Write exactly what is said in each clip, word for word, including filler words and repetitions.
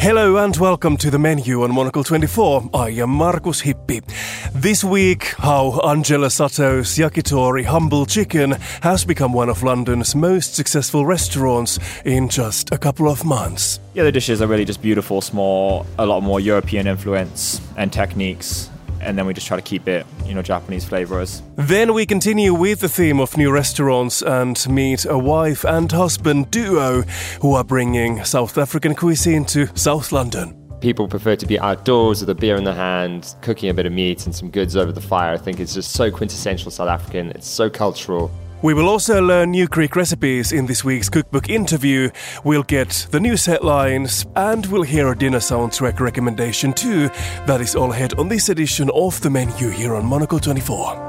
Hello and welcome to the menu on Monocle twenty-four. I am Markus Hippi. This week, how Angela Sato's Yakitori Humble Chicken has become one of London's most successful restaurants in just a couple of months. Yeah, the dishes are really just beautiful, small, a lot more European influence and techniques. And then we just try to keep it, you know, Japanese flavors. Then we continue with the theme of new restaurants and meet a wife and husband duo who are bringing South African cuisine to South London. People prefer to be outdoors with a beer in the hand, cooking a bit of meat and some goods over the fire. I think it's just so quintessential South African. It's so cultural. We will also learn new Greek recipes in this week's cookbook interview. We'll get the news headlines and we'll hear a dinner soundtrack recommendation too. That is all ahead on this edition of The Menu here on Monocle twenty-four.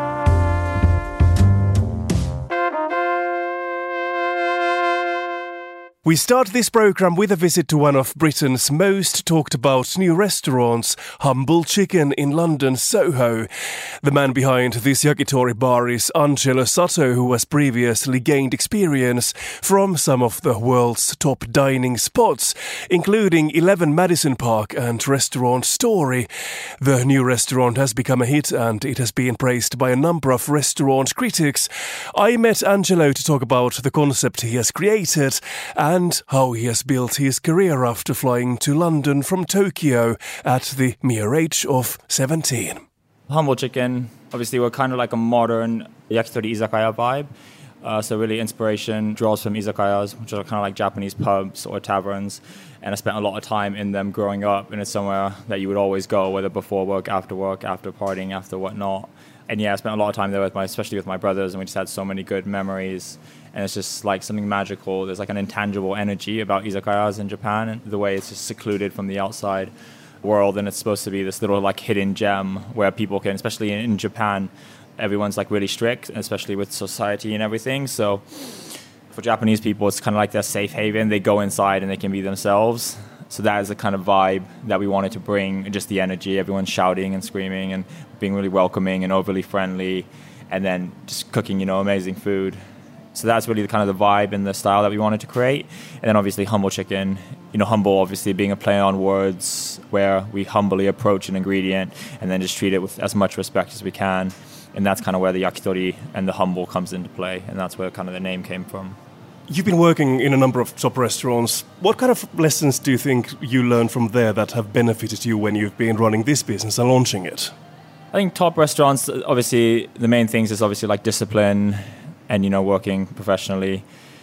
We start this program with a visit to one of Britain's most talked about new restaurants, Humble Chicken in London, Soho. The man behind this yakitori bar is Angelo Sato, who has previously gained experience from some of the world's top dining spots, including eleven Madison Park and Restaurant Story. The new restaurant has become a hit and it has been praised by a number of restaurant critics. I met Angelo to talk about the concept he has created and and how he has built his career after flying to London from Tokyo at the mere age of seventeen. Humble Chicken, obviously we're kind of like a modern yakitori izakaya vibe. Uh, so really inspiration draws from izakayas, which are kind of like Japanese pubs or taverns. And I spent a lot of time in them growing up, and it's somewhere that you would always go, whether before work, after work, after partying, after whatnot. And yeah, I spent a lot of time there with my, especially with my brothers, and we just had so many good memories. And it's just like something magical. There's like an intangible energy about izakayas in Japan, and the way it's just secluded from the outside world, and it's supposed to be this little like hidden gem where people can, especially in, in Japan, everyone's like really strict, especially with society and everything. So for Japanese people, it's kind of like their safe haven. They go inside and they can be themselves. So that is the kind of vibe that we wanted to bring, just the energy, everyone shouting and screaming and being really welcoming and overly friendly, and then just cooking, you know, amazing food. So that's really the kind of the vibe and the style that we wanted to create. And then obviously Humble Chicken, you know, humble obviously being a play on words where we humbly approach an ingredient and then just treat it with as much respect as we can. And that's kind of where the yakitori and the humble comes into play. And that's where kind of the name came from. You've been working in a number of top restaurants. What kind of lessons do you think you learned from there that have benefited you when you've been running this business and launching it? I think top restaurants, obviously, the main things is obviously like discipline and, you know, working professionally.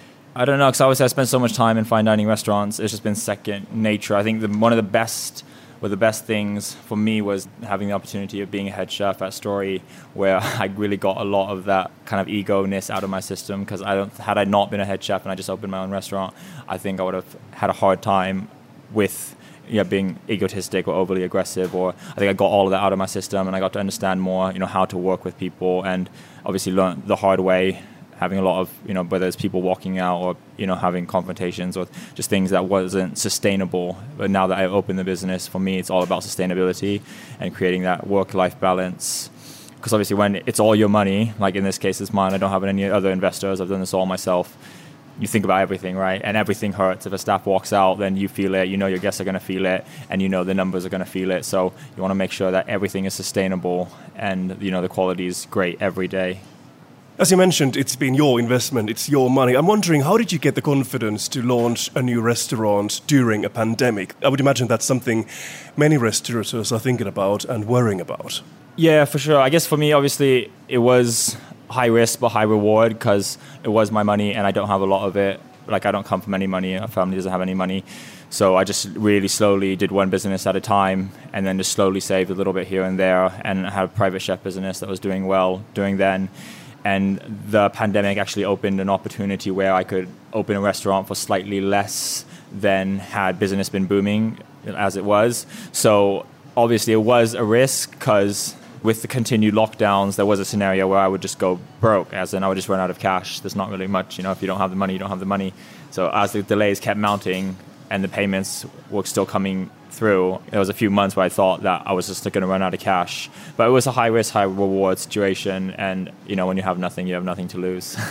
I don't know, because obviously I spent so much time in fine dining restaurants. It's just been second nature. I think the, one of the best, or the best things for me was having the opportunity of being a head chef at Story, where I really got a lot of that kind of ego-ness out of my system. Because I don't, had I not been a head chef and I just opened my own restaurant, I think I would have had a hard time with, you know, being egotistic or overly aggressive. Or I think I got all of that out of my system, and I got to understand more, you know, how to work with people, and obviously learn the hard way, having a lot of, you know, whether it's people walking out or, you know, having confrontations or just things that wasn't sustainable. But now that I've opened the business, for me, it's all about sustainability and creating that work-life balance. Because obviously when it's all your money, like in this case, it's mine, I don't have any other investors, I've done this all myself. You think about everything, right? And everything hurts. If a staff walks out, then you feel it, you know your guests are going to feel it, and you know the numbers are going to feel it. So you want to make sure that everything is sustainable and, you know, the quality is great every day. As you mentioned, it's been your investment, it's your money. I'm wondering, how did you get the confidence to launch a new restaurant during a pandemic? I would imagine that's something many restaurateurs are thinking about and worrying about. Yeah, for sure. I guess for me, obviously, it was high risk but high reward, because it was my money and I don't have a lot of it. Like, I don't come from any money, our family doesn't have any money. So I just really slowly did one business at a time, and then just slowly saved a little bit here and there, and had a private chef business that was doing well doing then. And the pandemic actually opened an opportunity where I could open a restaurant for slightly less than had business been booming as it was. So obviously it was a risk, because with the continued lockdowns, there was a scenario where I would just go broke, as in I would just run out of cash. There's not really much, you know, if you don't have the money, you don't have the money. So as the delays kept mounting and the payments were still coming through, there was a few months where I thought that I was just going to run out of cash. But it was a high risk, high reward situation. And, you know, when you have nothing, you have nothing to lose.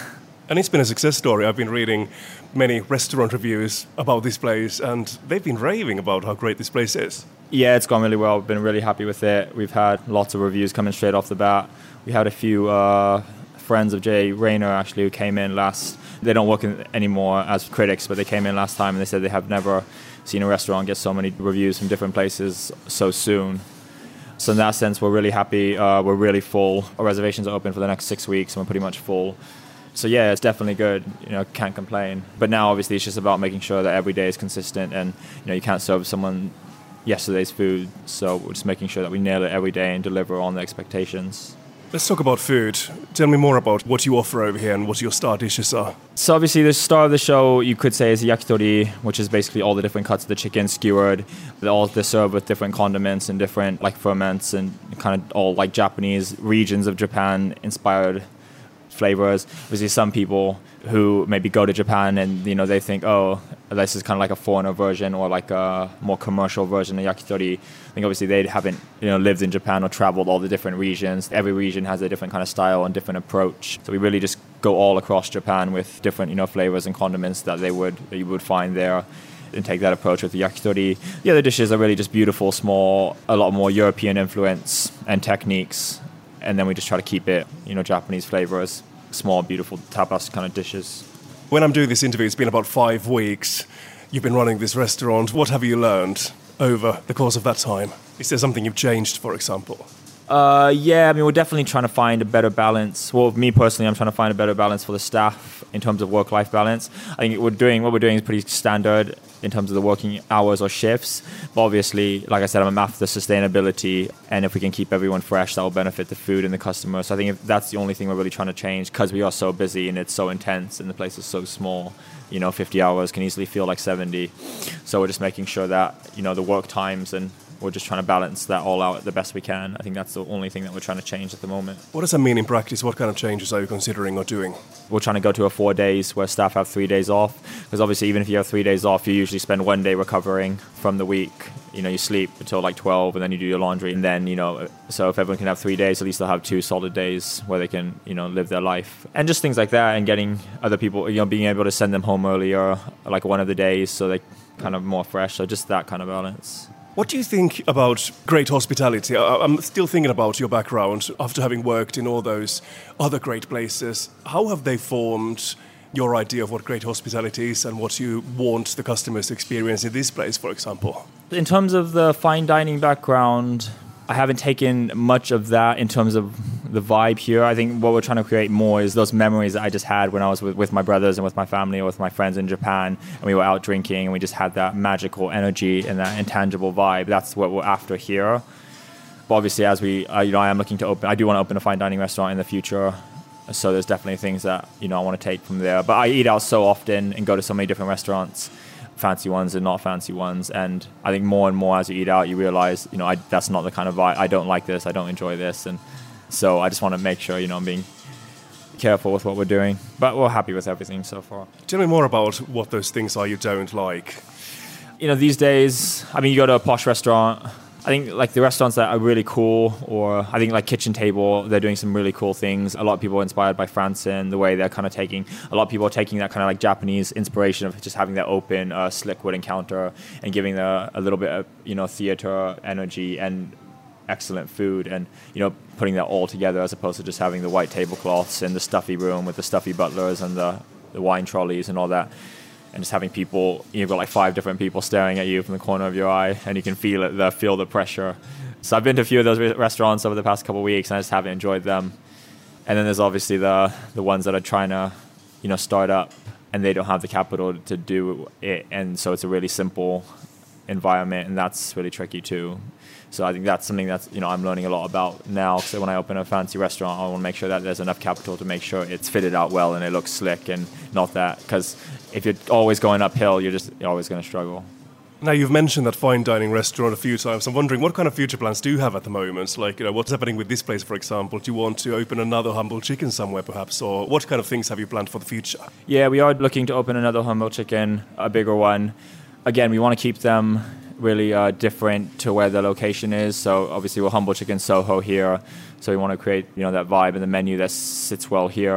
And it's been a success story. I've been reading many restaurant reviews about this place, and they've been raving about how great this place is. Yeah, it's gone really well. We've been really happy with it. We've had lots of reviews coming straight off the bat. We had a few uh, friends of Jay Rayner, actually, who came in last. They don't work in anymore as critics, but they came in last time, and they said they have never seen a restaurant get so many reviews from different places so soon. So in that sense, we're really happy. Uh, we're really full. Our reservations are open for the next six weeks, and we're pretty much full. So yeah, it's definitely good. You know, can't complain. But now, obviously, it's just about making sure that every day is consistent, and you know, you can't serve someone yesterday's food. So we're just making sure that we nail it every day and deliver on the expectations. Let's talk about food. Tell me more about what you offer over here and what your star dishes are. So obviously the star of the show, you could say, is yakitori, which is basically all the different cuts of the chicken skewered. They're all they're served with different condiments and different like ferments and kind of all like Japanese regions of Japan inspired flavors. Obviously some people who maybe go to Japan and you know they think, oh, this is kind of like a foreigner version or like a more commercial version of yakitori. I think obviously they haven't you know lived in Japan or traveled all the different regions. Every region has a different kind of style and different approach. So we really just go all across Japan with different you know flavors and condiments that they would that you would find there, and take that approach with the yakitori. The other dishes are really just beautiful, small, a lot more European influence and techniques, and then we just try to keep it you know Japanese flavors. Small, beautiful tapas kind of dishes. When I'm doing this interview, it's been about five weeks. You've been running this restaurant. What have you learned over the course of that time? Is there something you've changed, for example? Uh, yeah, I mean, we're definitely trying to find a better balance. Well, me personally, I'm trying to find a better balance for the staff in terms of work-life balance. I think we're doing what we're doing is pretty standard in terms of the working hours or shifts. But obviously, like I said, I'm after sustainability, and if we can keep everyone fresh, that will benefit the food and the customer. So I think if that's the only thing we're really trying to change, because we are so busy and it's so intense and the place is so small. You know, fifty hours can easily feel like seventy. So we're just making sure that, you know, the work times and we're just trying to balance that all out the best we can. I think that's the only thing that we're trying to change at the moment. What does that mean in practice? What kind of changes are you considering or doing? We're trying to go to a four days where staff have three days off. Because obviously, even if you have three days off, you usually spend one day recovering from the week. You know, you sleep until like twelve and then you do your laundry. And then, you know, so if everyone can have three days, at least they'll have two solid days where they can, you know, live their life. And just things like that, and getting other people, you know, being able to send them home earlier, like one of the days, so they kind of more fresh. So just that kind of balance. What do you think about great hospitality? I'm still thinking about your background after having worked in all those other great places. How have they formed your idea of what great hospitality is and what you want the customers to experience in this place, for example? In terms of the fine dining background, I haven't taken much of that in terms of the vibe here. I think what we're trying to create more is those memories that I just had when I was with, with my brothers and with my family or with my friends in Japan, and we were out drinking and we just had that magical energy and that intangible vibe. That's what we're after here. But obviously, as we, uh, you know, I am looking to open, I do want to open a fine dining restaurant in the future. So there's definitely things that, you know, I want to take from there. But I eat out so often and go to so many different restaurants, fancy ones and not fancy ones, and I think more and more as you eat out you realize, you know, I, that's not the kind of vibe. I don't like this, I don't enjoy this, and so I just want to make sure, you know, I'm being careful with what we're doing, but we're happy with everything so far. Tell me more about what those things are you don't like. You know, these days, I mean, you go to a posh restaurant, I think like the restaurants that are really cool, or I think like Kitchen Table, they're doing some really cool things. A lot of people are inspired by Franzen, the way they're kind of taking, a lot of people are taking that kind of like Japanese inspiration of just having that open, uh, slick wooden counter and giving the, a little bit of, you know, theater energy and excellent food, and, you know, putting that all together as opposed to just having the white tablecloths and the stuffy room with the stuffy butlers and the, the wine trolleys and all that. And just having people, you've got like five different people staring at you from the corner of your eye, and you can feel it, the, feel the pressure. So I've been to a few of those re- restaurants over the past couple of weeks, and I just haven't enjoyed them. And then there's obviously the the ones that are trying to, you know, start up, and they don't have the capital to do it, and so it's a really simple environment, and that's really tricky too. So I think that's something that's, you know, I'm learning a lot about now. So when I open a fancy restaurant, I want to make sure that there's enough capital to make sure it's fitted out well and it looks slick, and not that, because if you're always going uphill, you're just you're always going to struggle. Now, you've mentioned that fine dining restaurant a few times. I'm wondering, what kind of future plans do you have at the moment? Like, you know, what's happening with this place, for example? Do you want to open another Humble Chicken somewhere, perhaps? Or what kind of things have you planned for the future? Yeah, we are looking to open another Humble Chicken, a bigger one. Again, we want to keep them really uh, different to where the location is. So obviously we're Humble Chicken Soho here. So we want to create, you know, that vibe and the menu that sits well here.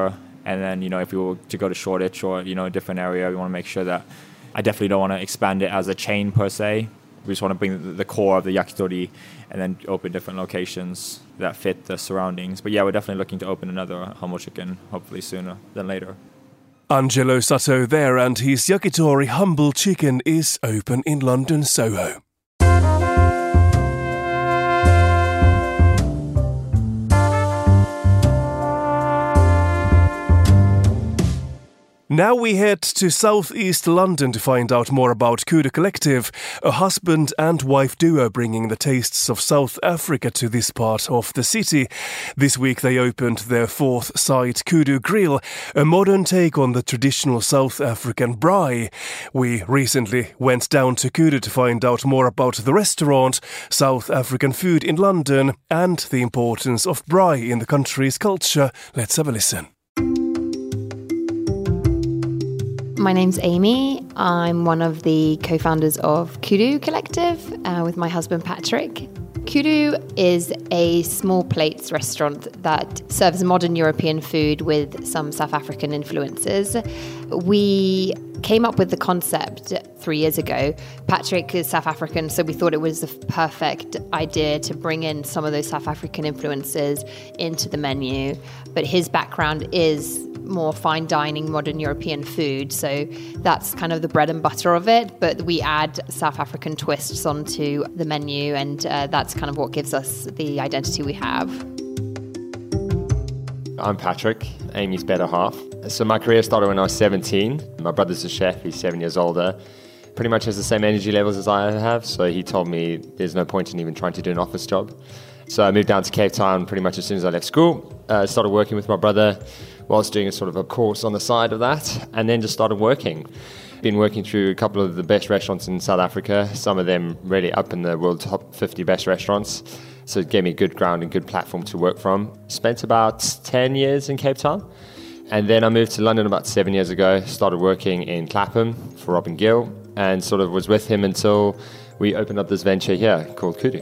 And then, you know, if we were to go to Shoreditch or, you know, a different area, we want to make sure that I definitely don't want to expand it as a chain per se. We just want to bring the core of the yakitori and then open different locations that fit the surroundings. But yeah, we're definitely looking to open another Humble Chicken, hopefully sooner than later. Angelo Sato there, and his yakitori Humble Chicken is open in London, Soho. Now we head to southeast London to find out more about Kudu Collective, a husband and wife duo bringing the tastes of South Africa to this part of the city. This week they opened their fourth site, Kudu Grill, a modern take on the traditional South African braai. We recently went down to Kudu to find out more about the restaurant, South African food in London, and the importance of braai in the country's culture. Let's have a listen. My name's Amy. I'm one of the co-founders of Kudu Collective uh, with my husband Patrick. Kudu is a small plates restaurant that serves modern European food with some South African influences. We came up with the concept three years ago. Patrick is South African, so we thought it was the perfect idea to bring in some of those South African influences into the menu. But his background is more fine dining, modern European food, so that's kind of the bread and butter of it. But we add South African twists onto the menu, and uh, that's kind of what gives us the identity we have. I'm Patrick, Amy's better half. So my career started when I was seventeen. My brother's a chef, he's seven years older. Pretty much has the same energy levels as I have, so he told me there's no point in even trying to do an office job. So I moved down to Cape Town pretty much as soon as I left school. Uh, started working with my brother whilst doing a sort of a course on the side of that, and then just started working. Been working through a couple of the best restaurants in South Africa, some of them really up in the world top fifty best restaurants. So it gave me a good ground and good platform to work from. Spent about ten years in Cape Town. And then I moved to London about seven years ago, started working in Clapham for Robin Gill, and sort of was with him until we opened up this venture here called Kudu.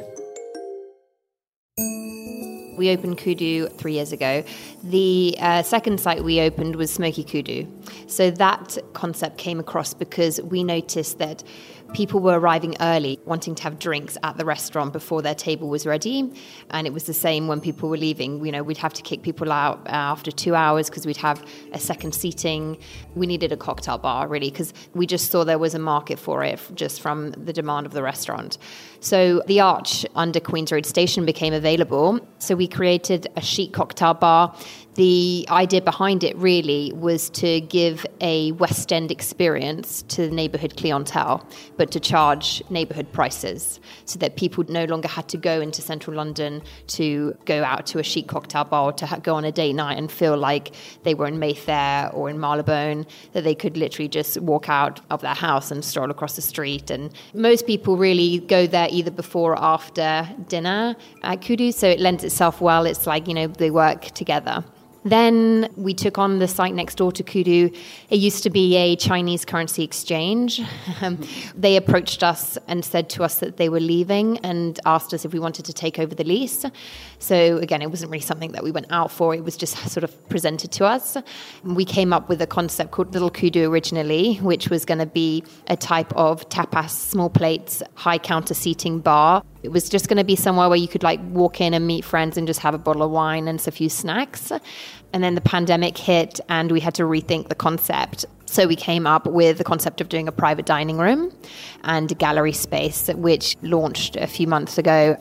We opened Kudu three years ago. The uh, second site we opened was Smoky Kudu. So that concept came across because we noticed that people were arriving early, wanting to have drinks at the restaurant before their table was ready. And it was the same when people were leaving. You know, we'd have to kick people out after two hours because we'd have a second seating. We needed a cocktail bar, really, because we just saw there was a market for it just from the demand of the restaurant. So the Arch under Queen's Road Station became available. So we created a chic cocktail bar. The idea behind it really was to give a West End experience to the neighbourhood clientele, but to charge neighbourhood prices so that people no longer had to go into central London to go out to a chic cocktail bar or to ha- go on a date night and feel like they were in Mayfair or in Marylebone, that they could literally just walk out of their house and stroll across the street. And most people really go there either before or after dinner at Kudu, so it lends itself well. It's like, you know, they work together. Then we took on the site next door to Kudu. It used to be a Chinese currency exchange. Um, they approached us and said to us that they were leaving and asked us if we wanted to take over the lease. So again, it wasn't really something that we went out for. It was just sort of presented to us. We came up with a concept called Little Kudu originally, which was going to be a type of tapas, small plates, high counter seating bar. It was just going to be somewhere where you could like walk in and meet friends and just have a bottle of wine and a few snacks. And then the pandemic hit and we had to rethink the concept. So we came up with the concept of doing a private dining room and a gallery space, which launched a few months ago.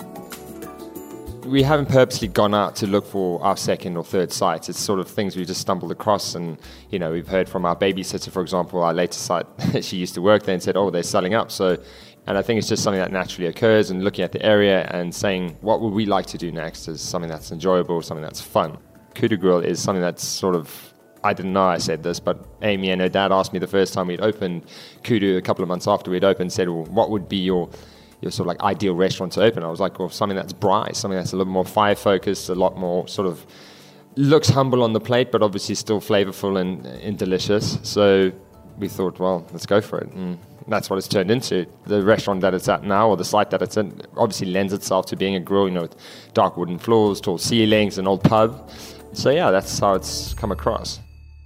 We haven't purposely gone out to look for our second or third sites. It's sort of things we just stumbled across. And, you know, we've heard from our babysitter, for example, our latest site, she used to work there and said, oh, they're selling up. So, and I think it's just something that naturally occurs, and looking at the area and saying, what would we like to do next is something that's enjoyable, something that's fun. Kudu Grill is something that's sort of, I didn't know I said this, but Amy and her dad asked me the first time we'd opened Kudu, a couple of months after we'd opened, said, well, what would be your your sort of like ideal restaurant to open? I was like, well, something that's braai, something that's a little more fire focused, a lot more sort of looks humble on the plate, but obviously still flavorful and, and delicious. So we thought, well, let's go for it. And that's what it's turned into. The restaurant that it's at now, or the site that it's in, obviously lends itself to being a grill, you know, with dark wooden floors, tall ceilings, an old pub. So yeah, that's how it's come across.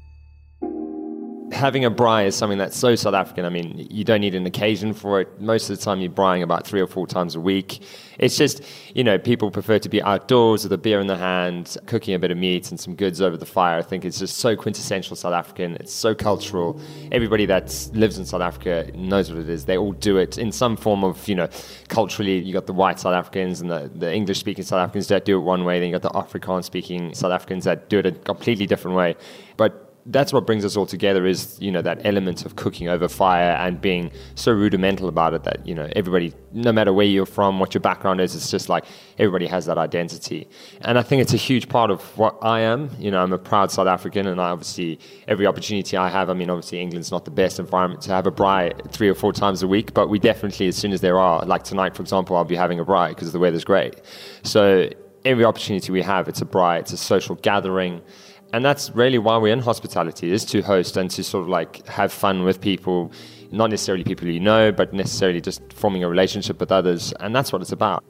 Having a braai is something that's so South African. I mean, you don't need an occasion for it. Most of the time you're braaiing about three or four times a week. It's just, you know, people prefer to be outdoors with a beer in the hand, cooking a bit of meat and some goods over the fire. I think it's just so quintessential South African. It's so cultural. Everybody that lives in South Africa knows what it is. They all do it in some form of, you know, culturally. You got the white South Africans and the, the English-speaking South Africans that do it one way. Then you got the Afrikaans-speaking South Africans that do it a completely different way. But that's what brings us all together is, you know, that element of cooking over fire and being so rudimental about it that, you know, everybody, no matter where you're from, what your background is, it's just like everybody has that identity. And I think it's a huge part of what I am. You know, I'm a proud South African, and I obviously, every opportunity I have, I mean, obviously England's not the best environment to have a braai three or four times a week, but we definitely, as soon as there are, like tonight, for example, I'll be having a braai because the weather's great. So every opportunity we have, it's a braai, it's a social gathering. And that's really why we're in hospitality, is to host and to sort of like have fun with people, not necessarily people you know, but necessarily just forming a relationship with others. And that's what it's about.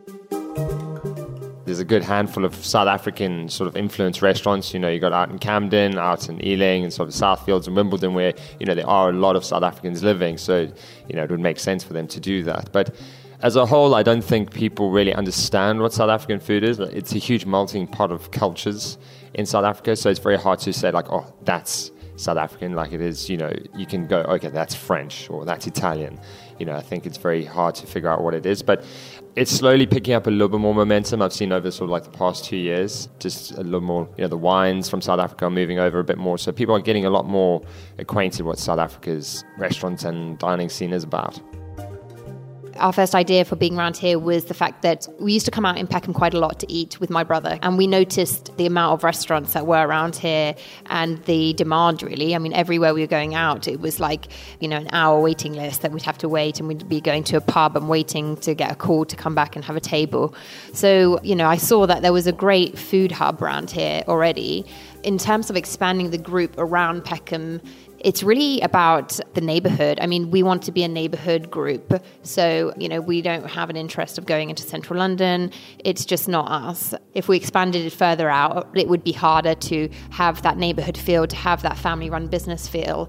There's a good handful of South African sort of influence restaurants. You know, you got out in Camden, out in Ealing, and sort of Southfields and Wimbledon, where, you know, there are a lot of South Africans living. So, you know, it would make sense for them to do that. But as a whole, I don't think people really understand what South African food is. It's a huge melting pot of cultures in South Africa, so it's very hard to say like, oh, that's South African, like it is, you know, you can go, okay, that's French or that's Italian. You know, I think it's very hard to figure out what it is, but it's slowly picking up a little bit more momentum. I've seen over sort of like the past two years, just a little more, you know, the wines from South Africa are moving over a bit more, so people are getting a lot more acquainted with what South Africa's restaurants and dining scene is about. Our first idea for being around here was the fact that we used to come out in Peckham quite a lot to eat with my brother, and we noticed the amount of restaurants that were around here and the demand, really. I mean, everywhere we were going out, it was like, you know, an hour waiting list that we'd have to wait, and we'd be going to a pub and waiting to get a call to come back and have a table. So, you know, I saw that there was a great food hub around here already. In terms of expanding the group around Peckham, it's really about the neighborhood. I mean, we want to be a neighborhood group. So, you know, we don't have an interest of going into central London. It's just not us. If we expanded it further out, it would be harder to have that neighborhood feel, to have that family-run business feel.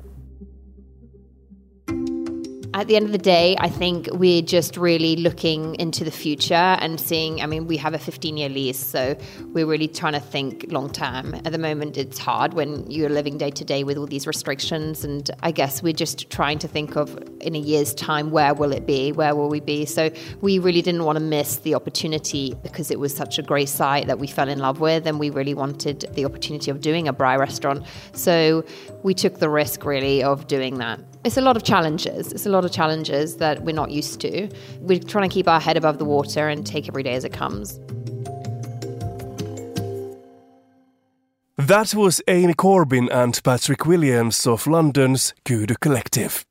At the end of the day, I think we're just really looking into the future and seeing, I mean, we have a fifteen-year lease, so we're really trying to think long-term. At the moment, it's hard when you're living day-to-day with all these restrictions, and I guess we're just trying to think of, in a year's time, where will it be? Where will we be? So we really didn't want to miss the opportunity because it was such a great site that we fell in love with, and we really wanted the opportunity of doing a braai restaurant. So we took the risk, really, of doing that. It's a lot of challenges. It's a lot of challenges that we're not used to. We're trying to keep our head above the water and take every day as it comes. That was Amy Corbin and Patrick Williams of London's Kudu Collective.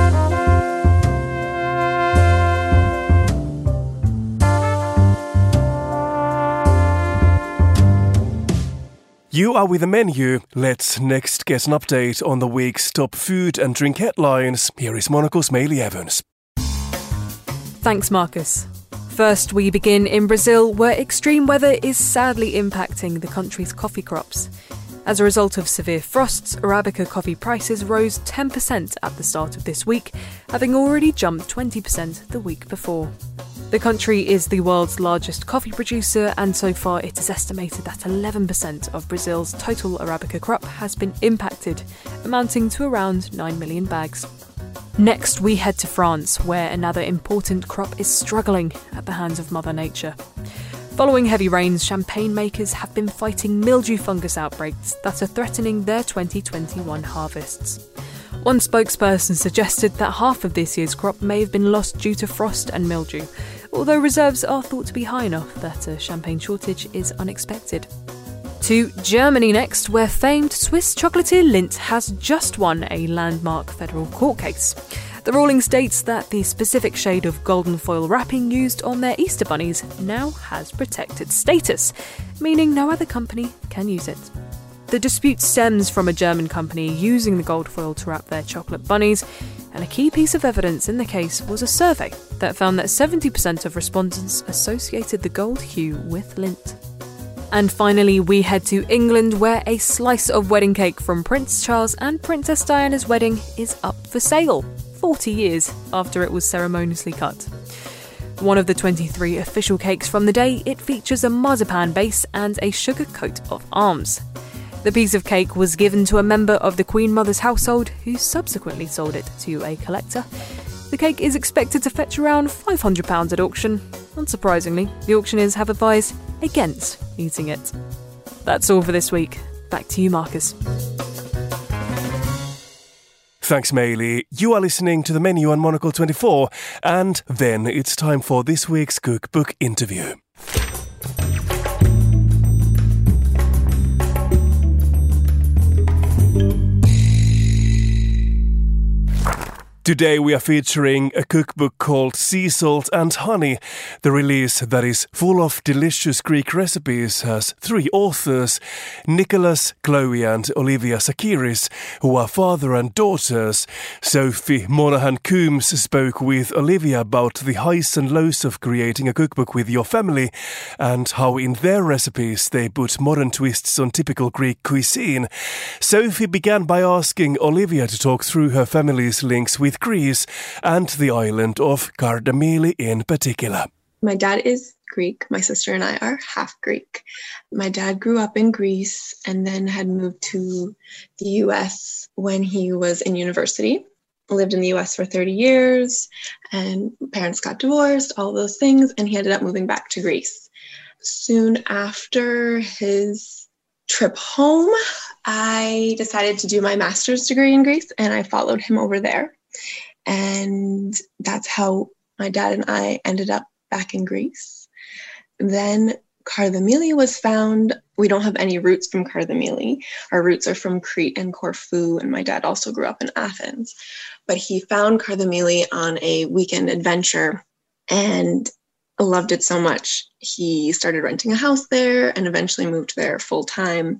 You are with the menu. Let's next get an update on the week's top food and drink headlines. Here is Monaco's Maylie Evans. Thanks, Marcus. First, we begin in Brazil, where extreme weather is sadly impacting the country's coffee crops. As a result of severe frosts, Arabica coffee prices rose ten percent at the start of this week, having already jumped twenty percent the week before. The country is the world's largest coffee producer, and so far it is estimated that eleven percent of Brazil's total Arabica crop has been impacted, amounting to around nine million bags. Next, we head to France, where another important crop is struggling at the hands of Mother Nature. Following heavy rains, champagne makers have been fighting mildew fungus outbreaks that are threatening their twenty twenty-one harvests. One spokesperson suggested that half of this year's crop may have been lost due to frost and mildew, although reserves are thought to be high enough that a champagne shortage is unexpected. To Germany next, where famed Swiss chocolatier Lindt has just won a landmark federal court case. The ruling states that the specific shade of golden foil wrapping used on their Easter bunnies now has protected status, meaning no other company can use it. The dispute stems from a German company using the gold foil to wrap their chocolate bunnies, and a key piece of evidence in the case was a survey that found that seventy percent of respondents associated the gold hue with Lindt. And finally, we head to England, where a slice of wedding cake from Prince Charles and Princess Diana's wedding is up for sale, forty years after it was ceremoniously cut. One of the twenty-three official cakes from the day, it features a marzipan base and a sugar coat of arms. The piece of cake was given to a member of the Queen Mother's household, who subsequently sold it to a collector. The cake is expected to fetch around five hundred pounds at auction. Unsurprisingly, the auctioneers have advised against eating it. That's all for this week. Back to you, Marcus. Thanks, Maylee. You are listening to the menu on Monocle twenty-four, and then it's time for this week's cookbook interview. Today we are featuring a cookbook called Sea Salt and Honey. The release that is full of delicious Greek recipes has three authors, Nicholas, Chloe and Olivia Sakiris, who are father and daughters. Sophie Monahan-Coombs spoke with Olivia about the highs and lows of creating a cookbook with your family and how in their recipes they put modern twists on typical Greek cuisine. Sophie began by asking Olivia to talk through her family's links with Greece and the island of Kardamili in particular. My dad is Greek. My sister and I are half Greek. My dad grew up in Greece and then had moved to the U S when he was in university. Lived in the U S for thirty years, and parents got divorced, all those things, and he ended up moving back to Greece. Soon after his trip home, I decided to do my master's degree in Greece, and I followed him over there. And that's how my dad and I ended up back in Greece. Then Kardamili was found. We don't have any roots from Kardamili. Our roots are from Crete and Corfu, and my dad also grew up in Athens. But he found Kardamili on a weekend adventure and loved it so much. He started renting a house there and eventually moved there full time.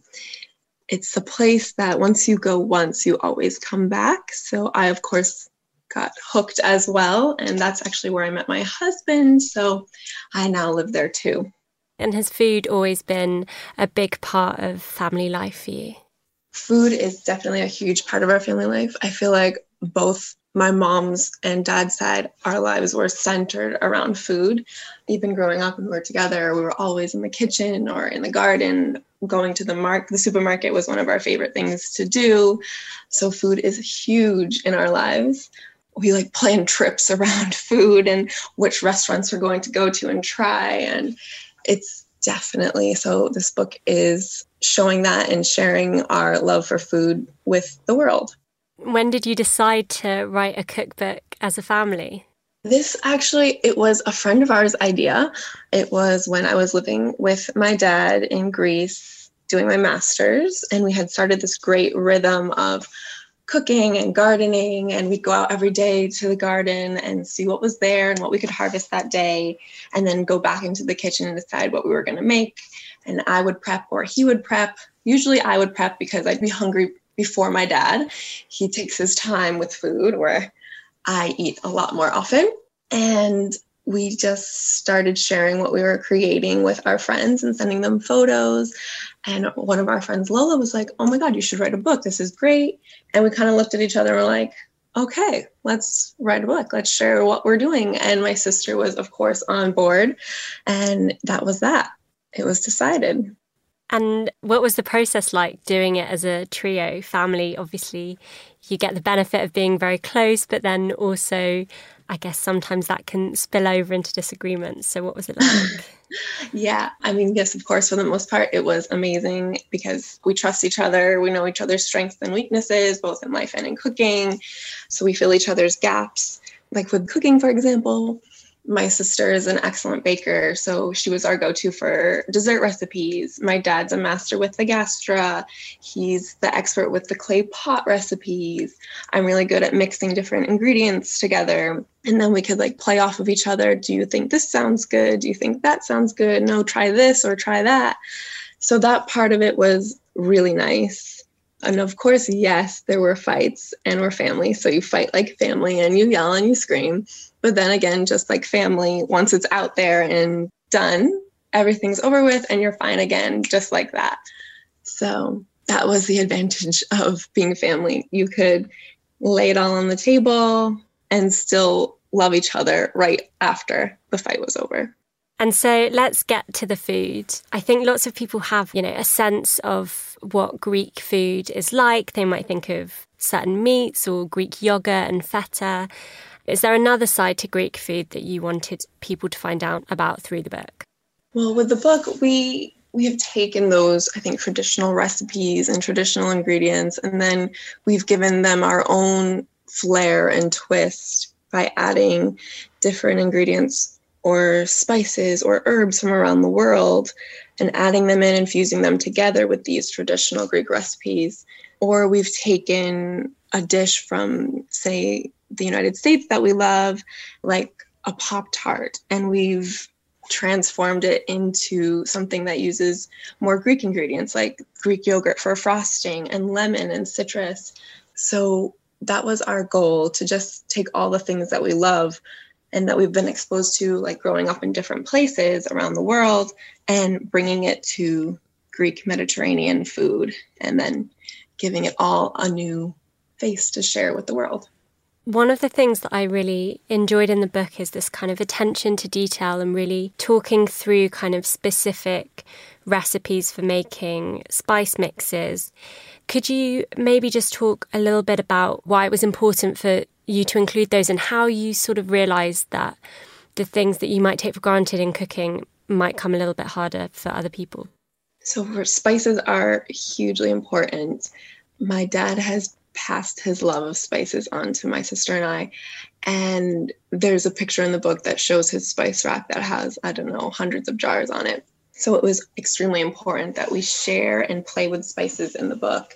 It's a place that once you go once, you always come back. So I, of course, got hooked as well. And that's actually where I met my husband. So I now live there too. And has food always been a big part of family life for you? Food is definitely a huge part of our family life. I feel like both my mom's and dad's side, our lives were centered around food. Even growing up when we were together, we were always in the kitchen or in the garden. Going to the market, the supermarket was one of our favorite things to do. So food is huge in our lives. We like plan trips around food and which restaurants we're going to go to and try. And it's definitely, so this book is showing that and sharing our love for food with the world. When did you decide to write a cookbook as a family? This actually, it was a friend of ours' idea. It was when I was living with my dad in Greece doing my master's, and we had started this great rhythm of cooking and gardening, and we'd go out every day to the garden and see what was there and what we could harvest that day, and then go back into the kitchen and decide what we were going to make. And I would prep or he would prep. Usually I would prep because I'd be hungry before my dad. He takes his time with food, where I eat a lot more often. And we just started sharing what we were creating with our friends and sending them photos. And one of our friends, Lola, was like, oh my God, you should write a book. This is great. And we kind of looked at each other and were like, okay, let's write a book. Let's share what we're doing. And my sister was, of course, on board. And that was that. It was decided. And what was the process like doing it as a trio family? Obviously, you get the benefit of being very close, but then also, I guess sometimes that can spill over into disagreements. So what was it like? Yeah, I mean, yes, of course, for the most part, it was amazing because we trust each other. We know each other's strengths and weaknesses, both in life and in cooking. So we fill each other's gaps. Like with cooking, for example, my sister is an excellent baker, so she was our go-to for dessert recipes. My dad's a master with the gastra. He's the expert with the clay pot recipes. I'm really good at mixing different ingredients together. And then we could like play off of each other. Do you think this sounds good? Do you think that sounds good? No, try this or try that. So that part of it was really nice. And of course, yes, there were fights and we're family. So you fight like family and you yell and you scream. But then again, just like family, once it's out there and done, everything's over with and you're fine again, just like that. So that was the advantage of being family. You could lay it all on the table and still love each other right after the fight was over. And so let's get to the food. I think lots of people have, you know, a sense of what Greek food is like. They might think of certain meats or Greek yogurt and feta. Is there another side to Greek food that you wanted people to find out about through the book? Well, with the book, we we have taken those, I think, traditional recipes and traditional ingredients, and then we've given them our own flair and twist by adding different ingredients or spices or herbs from around the world and adding them in and fusing them together with these traditional Greek recipes. Or we've taken a dish from, say, the United States that we love, like a Pop-Tart, and we've transformed it into something that uses more Greek ingredients like Greek yogurt for frosting and lemon and citrus. So that was our goal, to just take all the things that we love and that we've been exposed to, like growing up in different places around the world, and bringing it to Greek Mediterranean food and then giving it all a new face to share with the world. One of the things that I really enjoyed in the book is this kind of attention to detail and really talking through kind of specific recipes for making spice mixes. Could you maybe just talk a little bit about why it was important for you to include those and how you sort of realised that the things that you might take for granted in cooking might come a little bit harder for other people? So for spices are hugely important. My dad has passed his love of spices on to my sister and I. And there's a picture in the book that shows his spice rack that has, I don't know, hundreds of jars on it. So it was extremely important that we share and play with spices in the book.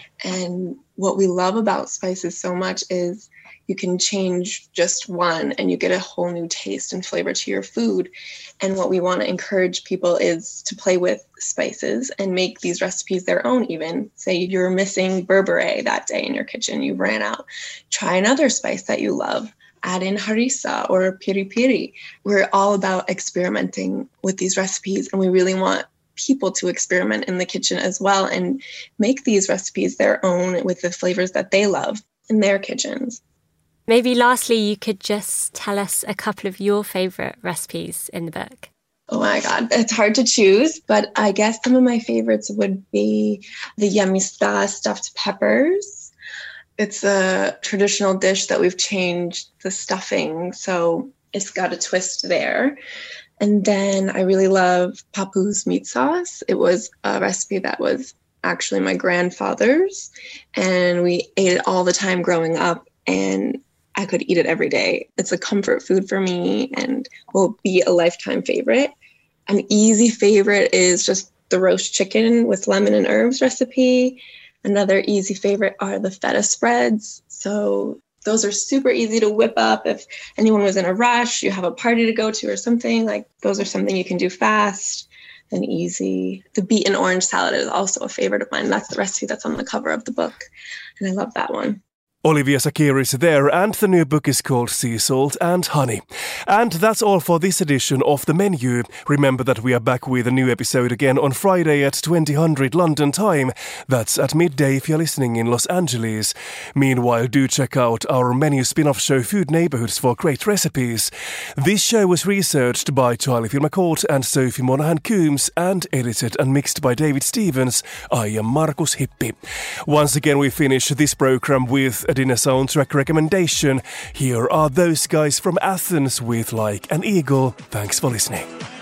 And what we love about spices so much is you can change just one and you get a whole new taste and flavor to your food. And what we want to encourage people is to play with spices and make these recipes their own even. Say you're missing berbere that day in your kitchen, you ran out. Try another spice that you love. Add in harissa or piri piri. We're all about experimenting with these recipes, and we really want people to experiment in the kitchen as well and make these recipes their own with the flavors that they love in their kitchens. Maybe lastly, you could just tell us a couple of your favourite recipes in the book. Oh my God, it's hard to choose, but I guess some of my favorites would be the yamista stuffed peppers. It's a traditional dish that we've changed the stuffing, so it's got a twist there. And then I really love papoose meat sauce. It was a recipe that was actually my grandfather's, and we ate it all the time growing up, and I could eat it every day. It's a comfort food for me and will be a lifetime favorite. An easy favorite is just the roast chicken with lemon and herbs recipe. Another easy favorite are the feta spreads. So those are super easy to whip up. If anyone was in a rush, you have a party to go to or something, like those are something you can do fast and easy. The beetroot orange salad is also a favorite of mine. That's the recipe that's on the cover of the book. And I love that one. Olivia Sakiris there, and the new book is called Sea Salt and Honey. And that's all for this edition of The Menu. Remember that we are back with a new episode again on Friday at twenty hundred London time. That's at midday if you're listening in Los Angeles. Meanwhile, do check out our menu spin-off show Food Neighborhoods for great recipes. This show was researched by Charlie Philmacourt and Sophie Monahan-Coombs and edited and mixed by David Stevens. I am Markus Hippi. Once again, we finish this program with a dinner soundtrack recommendation. Here are those guys from Athens with Like an Eagle. Thanks for listening.